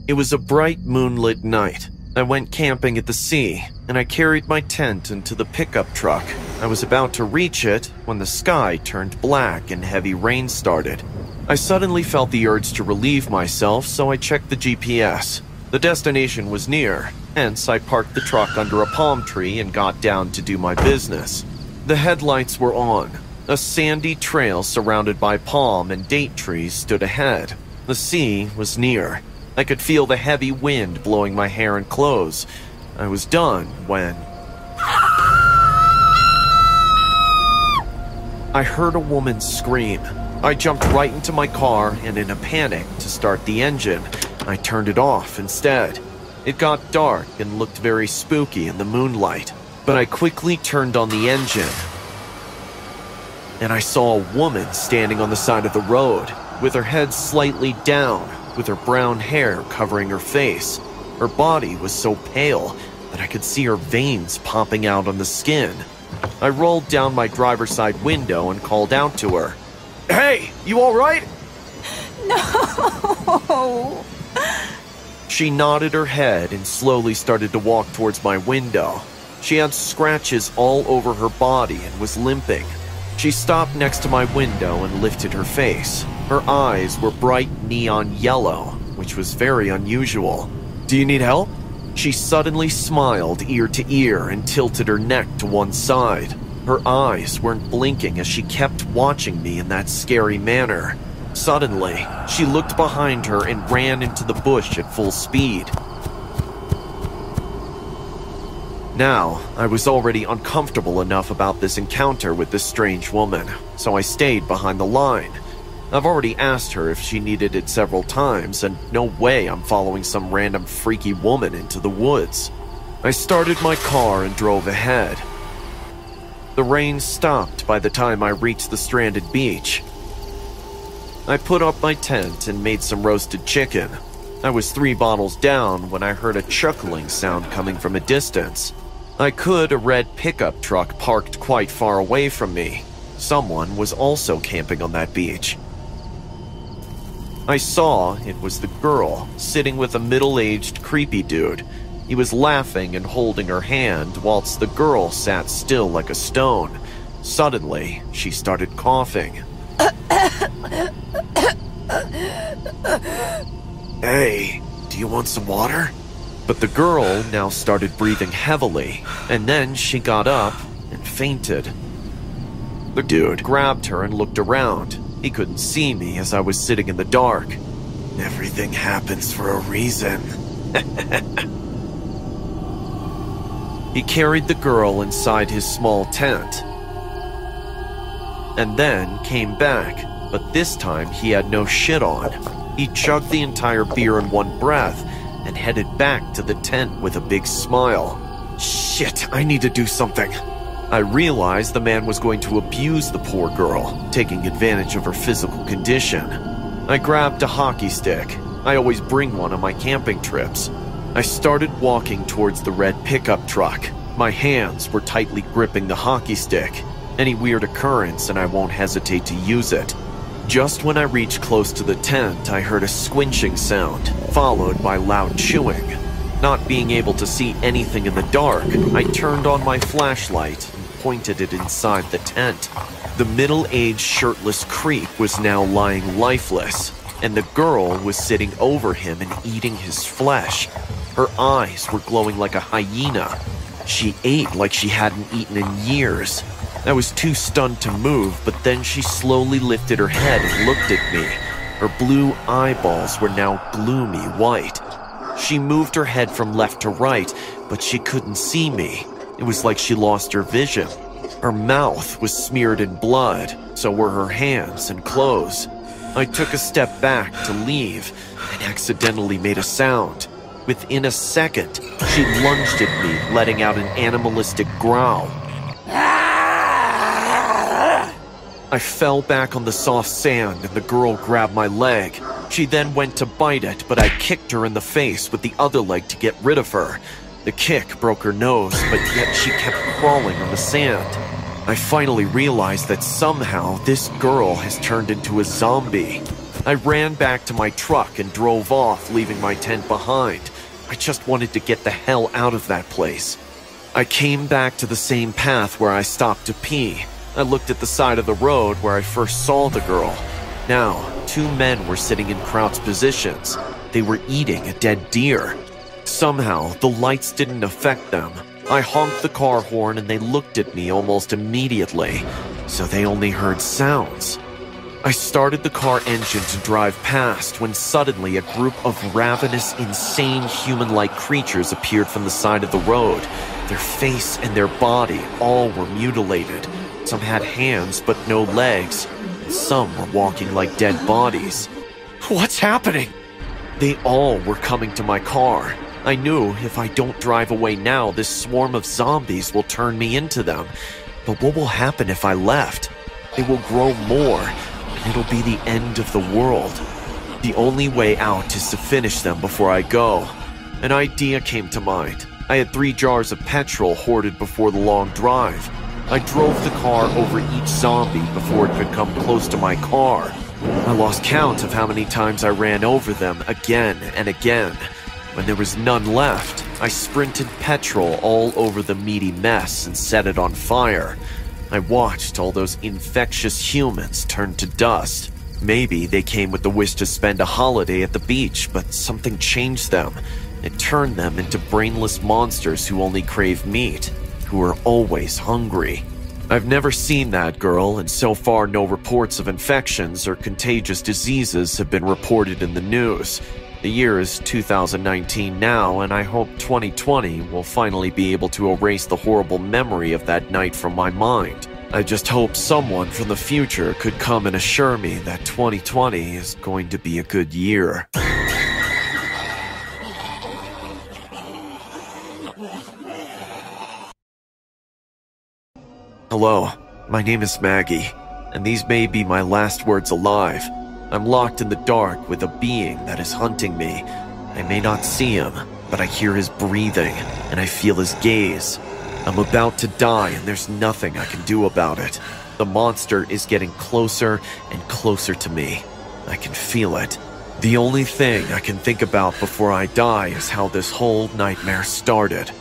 It was a bright moonlit night. I went camping at the sea, and I carried my tent into the pickup truck. I was about to reach it when the sky turned black and heavy rain started. I suddenly felt the urge to relieve myself, so I checked the GPS. The destination was near, hence I parked the truck under a palm tree and got down to do my business. The headlights were on. A sandy trail surrounded by palm and date trees stood ahead. The sea was near. I could feel the heavy wind blowing my hair and clothes. I was done when I heard a woman scream. I jumped right into my car and in a panic to start the engine, I turned it off instead. It got dark and looked very spooky in the moonlight, but I quickly turned on the engine and I saw a woman standing on the side of the road with her head slightly down, with her brown hair covering her face. Her body was so pale that I could see her veins popping out on the skin. I rolled down my driver's side window and called out to her. "Hey, you all right?" No. She nodded her head and slowly started to walk towards my window. She had scratches all over her body and was limping. She stopped next to my window and lifted her face. Her eyes were bright neon yellow, which was very unusual. "Do you need help?" She suddenly smiled ear to ear and tilted her neck to one side. Her eyes weren't blinking as she kept watching me in that scary manner. Suddenly, she looked behind her and ran into the bush at full speed. Now, I was already uncomfortable enough about this encounter with this strange woman, so I stayed behind the line. I've already asked her if she needed it several times, and no way I'm following some random freaky woman into the woods. I started my car and drove ahead. The rain stopped by the time I reached the stranded beach. I put up my tent and made some roasted chicken. I was 3 bottles down when I heard a chuckling sound coming from a distance. I could a red pickup truck parked quite far away from me. Someone was also camping on that beach. I saw it was the girl sitting with a middle-aged creepy dude. He was laughing and holding her hand whilst the girl sat still like a stone. Suddenly, she started coughing. "Hey, do you want some water?" But the girl now started breathing heavily, and then she got up and fainted. The dude grabbed her and looked around. He couldn't see me as I was sitting in the dark. "Everything happens for a reason." He carried the girl inside his small tent and then came back, but this time he had no shit on. He chugged the entire beer in one breath and headed back to the tent with a big smile. Shit, I need to do something. I realized the man was going to abuse the poor girl, taking advantage of her physical condition. I grabbed a hockey stick. I always bring one on my camping trips. I started walking towards the red pickup truck. My hands were tightly gripping the hockey stick. Any weird occurrence and I won't hesitate to use it. Just when I reached close to the tent, I heard a squinching sound, followed by loud chewing. Not being able to see anything in the dark, I turned on my flashlight and pointed it inside the tent. The middle-aged shirtless creep was now lying lifeless, and the girl was sitting over him and eating his flesh. Her eyes were glowing like a hyena. She ate like she hadn't eaten in years. I was too stunned to move, but then she slowly lifted her head and looked at me. Her blue eyeballs were now gloomy white. She moved her head from left to right, but she couldn't see me. It was like she lost her vision. Her mouth was smeared in blood, so were her hands and clothes. I took a step back to leave and accidentally made a sound. Within a second, she lunged at me, letting out an animalistic growl. I fell back on the soft sand and the girl grabbed my leg. She then went to bite it, but I kicked her in the face with the other leg to get rid of her. The kick broke her nose, but yet she kept crawling on the sand. I finally realized that somehow this girl has turned into a zombie. I ran back to my truck and drove off, leaving my tent behind. I just wanted to get the hell out of that place. I came back to the same path where I stopped to pee. I looked at the side of the road where I first saw the girl. Now, 2 men were sitting in crouched positions. They were eating a dead deer. Somehow, the lights didn't affect them. I honked the car horn and they looked at me almost immediately, so they only heard sounds. I started the car engine to drive past when suddenly a group of ravenous, insane human-like creatures appeared from the side of the road. Their face and their body all were mutilated. Some had hands but no legs, and some were walking like dead bodies. What's happening? They all were coming to my car. I knew if I don't drive away now, this swarm of zombies will turn me into them. But what will happen if I left? They will grow more, and it'll be the end of the world. The only way out is to finish them before I go. An idea came to mind. I had 3 jars of petrol hoarded before the long drive. I drove the car over each zombie before it could come close to my car. I lost count of how many times I ran over them again and again. When there was none left, I sprinted petrol all over the meaty mess and set it on fire. I watched all those infectious humans turn to dust. Maybe they came with the wish to spend a holiday at the beach, but something changed them. It turned them into brainless monsters who only crave meat, who are always hungry. I've never seen that girl, and so far no reports of infections or contagious diseases have been reported in the news. The year is 2019 now, and I hope 2020 will finally be able to erase the horrible memory of that night from my mind. I just hope someone from the future could come and assure me that 2020 is going to be a good year. Hello, my name is Maggie, and these may be my last words alive. I'm locked in the dark with a being that is hunting me. I may not see him, but I hear his breathing, and I feel his gaze. I'm about to die, and there's nothing I can do about it. The monster is getting closer and closer to me. I can feel it. The only thing I can think about before I die is how this whole nightmare started.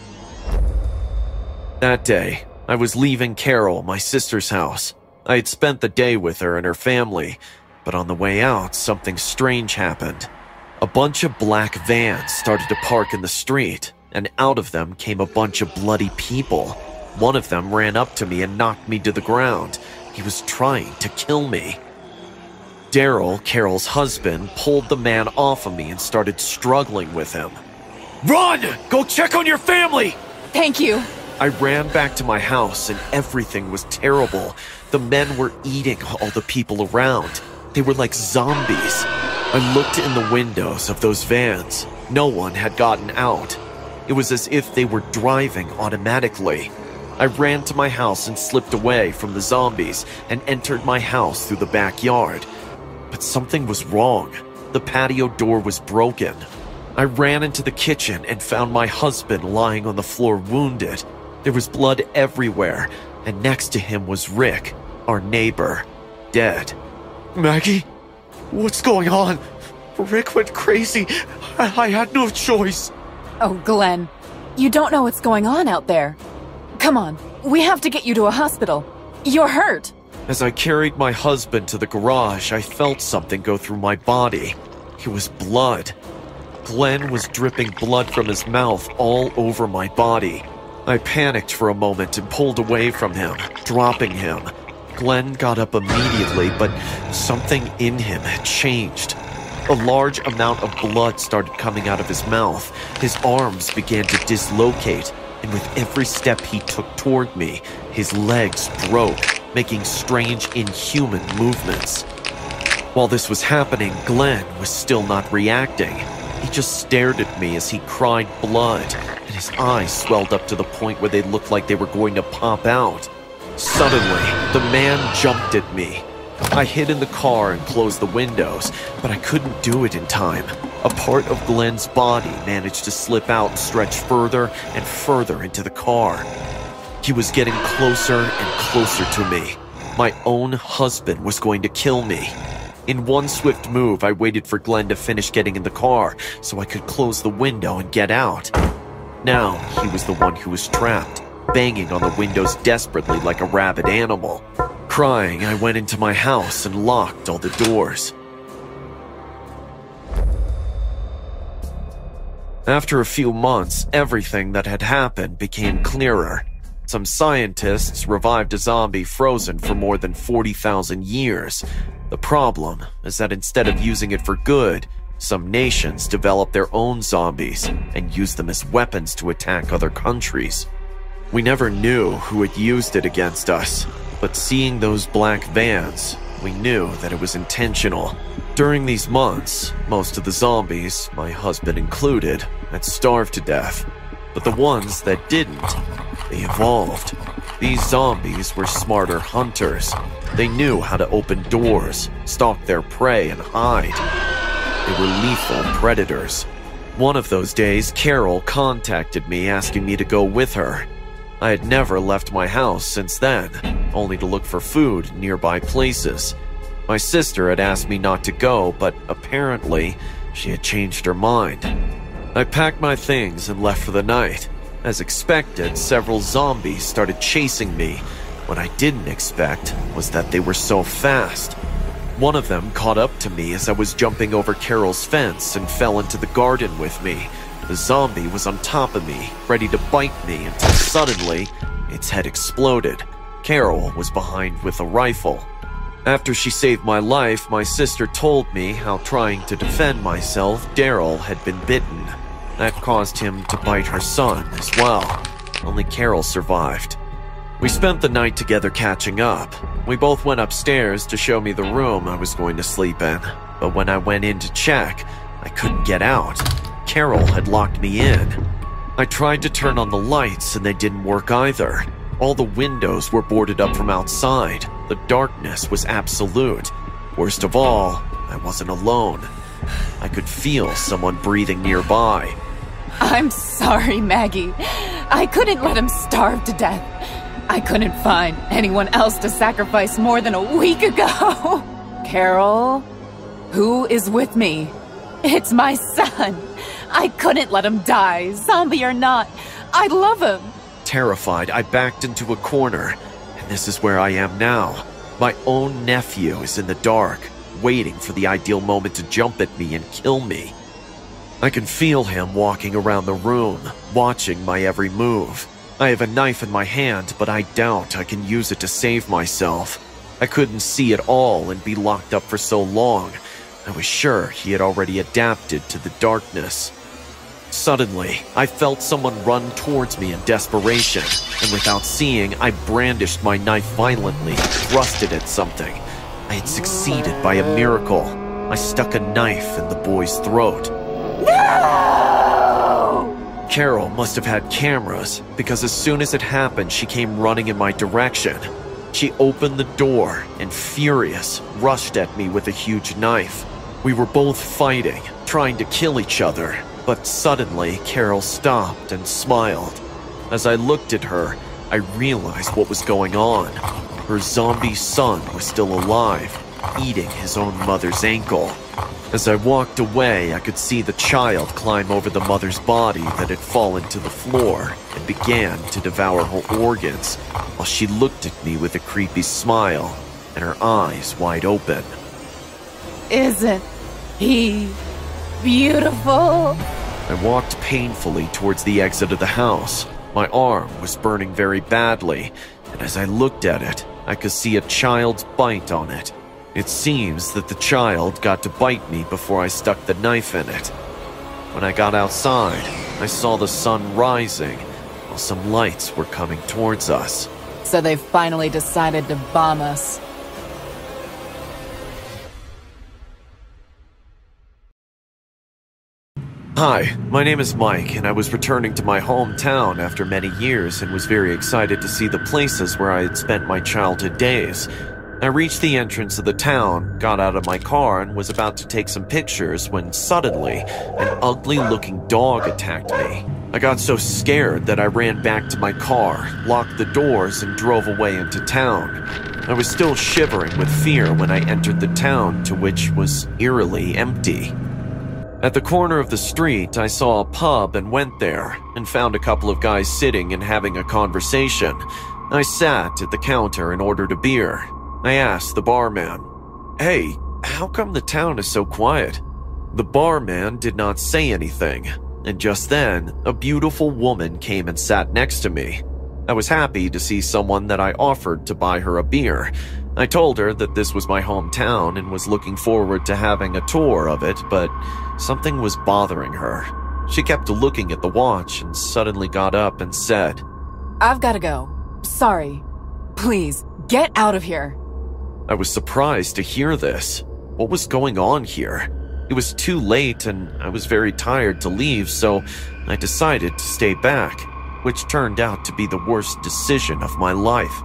That day, I was leaving Carol, my sister's house. I had spent the day with her and her family, but on the way out, something strange happened. A bunch of black vans started to park in the street, and out of them came a bunch of bloody people. One of them ran up to me and knocked me to the ground. He was trying to kill me. Daryl, Carol's husband, pulled the man off of me and started struggling with him. Run! Go check on your family! Thank you. I ran back to my house and everything was terrible. The men were eating all the people around. They were like zombies. I looked in the windows of those vans. No one had gotten out. It was as if they were driving automatically. I ran to my house and slipped away from the zombies and entered my house through the backyard. But something was wrong. The patio door was broken. I ran into the kitchen and found my husband lying on the floor wounded. There was blood everywhere, and next to him was Rick, our neighbor, dead. Maggie, what's going on? Rick went crazy. I had no choice. Oh, Glenn, you don't know what's going on out there. Come on, we have to get you to a hospital. You're hurt. As I carried my husband to the garage, I felt something go through my body. It was blood. Glenn was dripping blood from his mouth all over my body. I panicked for a moment and pulled away from him, dropping him. Glenn got up immediately, but something in him had changed. A large amount of blood started coming out of his mouth. His arms began to dislocate, and with every step he took toward me, his legs broke, making strange, inhuman movements. While this was happening, Glenn was still not reacting. He just stared at me as he cried blood, and his eyes swelled up to the point where they looked like they were going to pop out. Suddenly, the man jumped at me. I hid in the car and closed the windows, but I couldn't do it in time. A part of Glenn's body managed to slip out and stretch further and further into the car. He was getting closer and closer to me. My own husband was going to kill me. In one swift move, I waited for Glenn to finish getting in the car so I could close the window and get out. Now, he was the one who was trapped, banging on the windows desperately like a rabid animal. Crying, I went into my house and locked all the doors. After a few months, everything that had happened became clearer. Some scientists revived a zombie frozen for more than 40,000 years. The problem is that instead of using it for good, some nations developed their own zombies and used them as weapons to attack other countries. We never knew who had used it against us, but seeing those black vans, we knew that it was intentional. During these months, most of the zombies, my husband included, had starved to death. But the ones that didn't, they evolved. These zombies were smarter hunters. They knew how to open doors, stalk their prey, and hide. They were lethal predators. One of those days, Carol contacted me asking me to go with her. I had never left my house since then, only to look for food in nearby places. My sister had asked me not to go, but apparently, she had changed her mind. I packed my things and left for the night. As expected, several zombies started chasing me. What I didn't expect was that they were so fast. One of them caught up to me as I was jumping over Carol's fence and fell into the garden with me. The zombie was on top of me, ready to bite me until suddenly, its head exploded. Carol was behind with a rifle. After she saved my life, my sister told me how trying to defend myself, Daryl had been bitten. That caused him to bite her son as well. Only Carol survived. We spent the night together catching up. We both went upstairs to show me the room I was going to sleep in. But when I went in to check, I couldn't get out. Carol had locked me in. I tried to turn on the lights and they didn't work either. All the windows were boarded up from outside. The darkness was absolute. Worst of all, I wasn't alone. I could feel someone breathing nearby. I'm sorry, Maggie. I couldn't let him starve to death. I couldn't find anyone else to sacrifice more than a week ago. Carol, who is with me? It's my son. I couldn't let him die, zombie or not. I love him. Terrified, I backed into a corner, and this is where I am now. My own nephew is in the dark, waiting for the ideal moment to jump at me and kill me. I can feel him walking around the room, watching my every move. I have a knife in my hand, but I doubt I can use it to save myself. I couldn't see at all and be locked up for so long. I was sure he had already adapted to the darkness. Suddenly, I felt someone run towards me in desperation, and without seeing, I brandished my knife violently, thrust it at something. I had succeeded by a miracle. I stuck a knife in the boy's throat. No! Carol must have had cameras, because as soon as it happened, she came running in my direction. She opened the door and, furious, rushed at me with a huge knife. We were both fighting, trying to kill each other, but suddenly Carol stopped and smiled. As I looked at her, I realized what was going on. Her zombie son was still alive, eating his own mother's ankle. As I walked away, I could see the child climb over the mother's body that had fallen to the floor and began to devour her organs, while she looked at me with a creepy smile and her eyes wide open. Isn't he beautiful? I walked painfully towards the exit of the house. My arm was burning very badly, and as I looked at it, I could see a child's bite on it. It seems that the child got to bite me before I stuck the knife in it. When I got outside, I saw the sun rising, while some lights were coming towards us. So they finally decided to bomb us. Hi, my name is Mike, and I was returning to my hometown after many years and was very excited to see the places where I had spent my childhood days. I reached the entrance of the town, got out of my car, and was about to take some pictures when suddenly, an ugly-looking dog attacked me. I got so scared that I ran back to my car, locked the doors, and drove away into town. I was still shivering with fear when I entered the town, to which was eerily empty. At the corner of the street, I saw a pub and went there, and found a couple of guys sitting and having a conversation. I sat at the counter and ordered a beer. I asked the barman, "Hey, how come the town is so quiet?" The barman did not say anything, and just then, a beautiful woman came and sat next to me. I was happy to see someone that I offered to buy her a beer. I told her that this was my hometown and was looking forward to having a tour of it, but something was bothering her. She kept looking at the watch and suddenly got up and said, "I've gotta go. Sorry. Please, get out of here." I was surprised to hear this. What was going on here? It was too late and I was very tired to leave, so I decided to stay back, which turned out to be the worst decision of my life.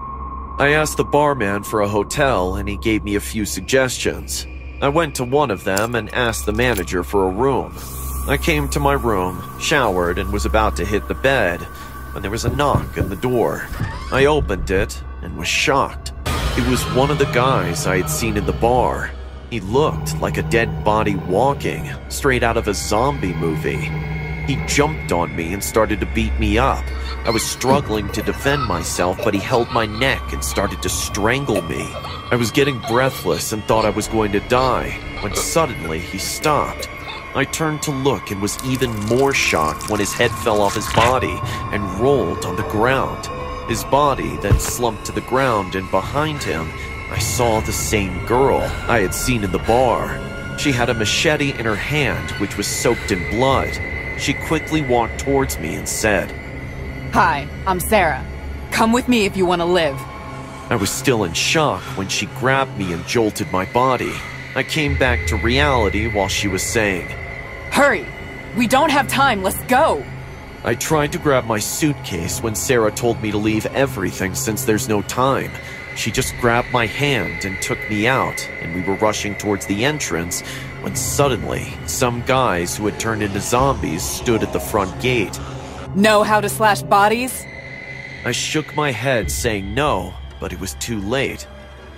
I asked the barman for a hotel and he gave me a few suggestions. I went to one of them and asked the manager for a room. I came to my room, showered, and was about to hit the bed when there was a knock on the door. I opened it and was shocked. It was one of the guys I had seen in the bar. He looked like a dead body walking, straight out of a zombie movie. He jumped on me and started to beat me up. I was struggling to defend myself, but he held my neck and started to strangle me. I was getting breathless and thought I was going to die, when suddenly he stopped. I turned to look and was even more shocked when his head fell off his body and rolled on the ground. His body then slumped to the ground, and behind him, I saw the same girl I had seen in the bar. She had a machete in her hand, which was soaked in blood. She quickly walked towards me and said, "Hi, I'm Sarah. Come with me if you want to live." I was still in shock when she grabbed me and jolted my body. I came back to reality while she was saying, "Hurry! We don't have time, let's go!" I tried to grab my suitcase when Sarah told me to leave everything since there's no time. She just grabbed my hand and took me out, and we were rushing towards the entrance when suddenly, some guys who had turned into zombies stood at the front gate. Know how to slash bodies? I shook my head saying no, but it was too late.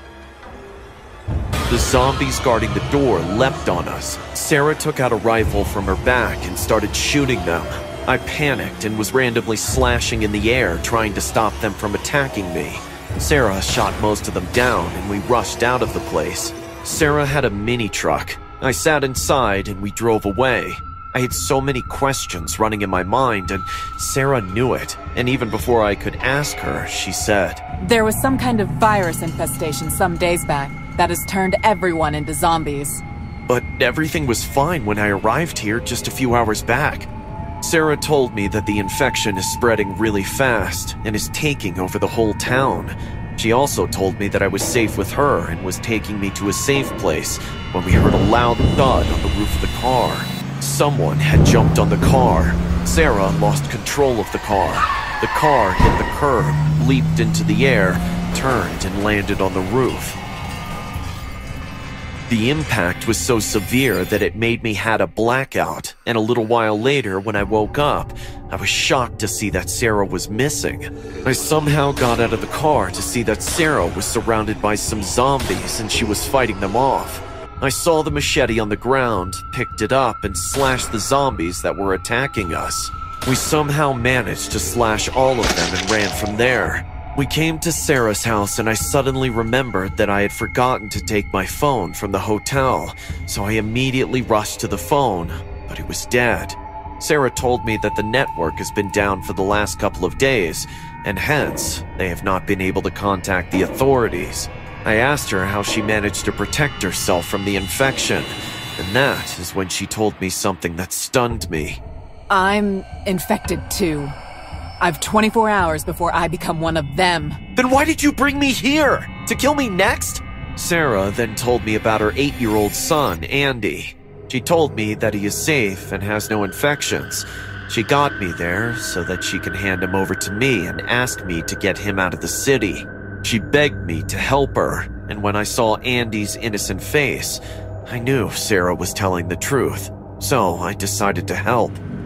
The zombies guarding the door leapt on us. Sarah took out a rifle from her back and started shooting them. I panicked and was randomly slashing in the air, trying to stop them from attacking me. Sarah shot most of them down and we rushed out of the place. Sarah had a mini truck. I sat inside and we drove away. I had so many questions running in my mind, and Sarah knew it. And even before I could ask her, she said, "There was some kind of virus infestation some days back that has turned everyone into zombies." "But everything was fine when I arrived here just a few hours back." Sarah told me that the infection is spreading really fast and is taking over the whole town. She also told me that I was safe with her and was taking me to a safe place when we heard a loud thud on the roof of the car. Someone had jumped on the car. Sarah lost control of the car. The car hit the curb, leaped into the air, turned and landed on the roof. The impact was so severe that it made me had a blackout, and a little while later when I woke up, I was shocked to see that Sarah was missing. I somehow got out of the car to see that Sarah was surrounded by some zombies and she was fighting them off. I saw the machete on the ground, picked it up, and slashed the zombies that were attacking us. We somehow managed to slash all of them and ran from there. We came to Sarah's house and I suddenly remembered that I had forgotten to take my phone from the hotel, so I immediately rushed to the phone, but it was dead. Sarah told me that the network has been down for the last couple of days, and hence, they have not been able to contact the authorities. I asked her how she managed to protect herself from the infection, and that is when she told me something that stunned me. "I'm infected too. I've 24 hours before I become one of them." Then why did you bring me here? To kill me next? Sarah then told me about her 8-year-old son, Andy. She told me that he is safe and has no infections. She got me there so that she can hand him over to me and ask me to get him out of the city. She begged me to help her, and when I saw Andy's innocent face, I knew Sarah was telling the truth, so I decided to help.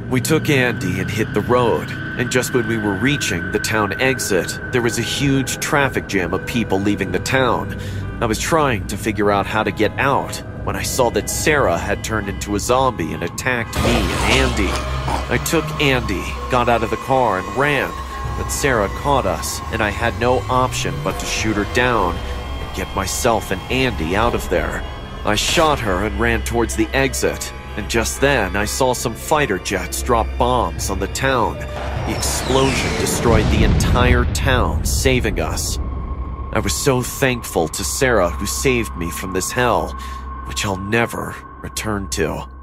We took Andy and hit the road, and just when we were reaching the town exit, there was a huge traffic jam of people leaving the town. I was trying to figure out how to get out when I saw that Sarah had turned into a zombie and attacked me and Andy. I took Andy, got out of the car, and ran, but Sarah caught us, and I had no option but to shoot her down and get myself and Andy out of there. I shot her and ran towards the exit, and just then I saw some fighter jets drop bombs on the town. The explosion destroyed the entire town, saving us. I was so thankful to Sarah who saved me from this hell, which I'll never return to.